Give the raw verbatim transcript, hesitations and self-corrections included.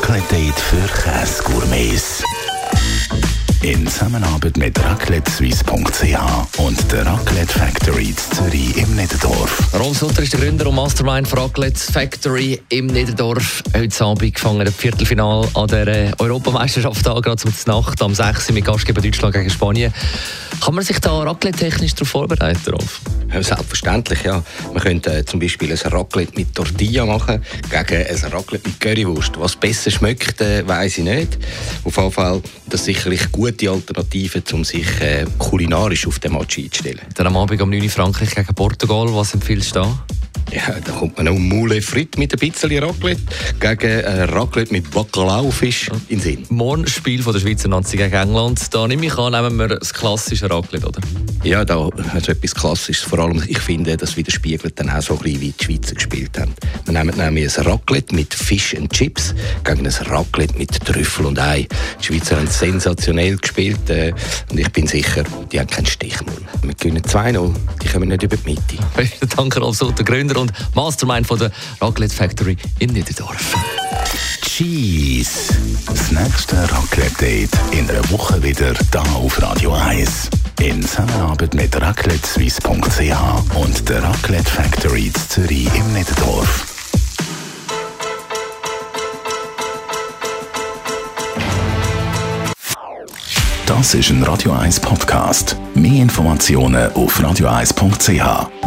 Raclette-Date für Käsegourmets. In Zusammenarbeit mit raclette suisse punkt c h und der Raclette Factory in Zürich im Niederdorf. Ron Sutter ist der Gründer und Mastermind von Raclette Factory im Niederdorf. Heute Abend gefangen im Viertelfinale an der Europameisterschaft an, gerade zum Nacht am sechs mit Gastgeber Deutschland gegen Spanien. Kann man sich da Raclette-technisch darauf vorbereiten, Rolf? Ja, selbstverständlich, ja. Man könnte äh, zum Beispiel ein Raclette mit Tortilla machen gegen ein Raclette mit Currywurst. Was besser schmeckt, äh, weiss ich nicht. Auf jeden Fall, das ist sicherlich gute Alternative, um sich äh, kulinarisch auf den Match einzustellen. Dann am Abend um neun Uhr Frankreich gegen Portugal. Was empfiehlst du da? Ja, da kommt man auch Moule Frites mit ein bisschen Raclette gegen äh, Raclette mit Bacalao-Fisch in den Sinn. Morgen Spiel von der Schweizer Nazi gegen England. Da nehme ich an, nehmen wir das klassische Raclette, oder? Ja, da also etwas Klassisches. Vor allem, ich finde, das widerspiegelt dann auch so ein bisschen, wie die Schweizer gespielt haben. Wir nehmen nämlich ein Raclette mit Fish and Chips gegen ein Raclette mit Trüffel und Ei. Die Schweizer haben sensationell gespielt äh, und ich bin sicher, die haben keinen Stichmund. Wir gewinnen zwei null, die kommen nicht über die Mitte. Besten Dank, Rolf Sutter, Gründer und Mastermind von der Raclette Factory in Niederdorf. Cheese. Das nächste Raclette-Date in einer Woche wieder da auf Radio eins. In Zusammenarbeit mit raclette suisse punkt c h und der Raclette Factory in Zürich im Niederdorf. Das ist ein Radio eins Podcast. Mehr Informationen auf radio eins punkt c h.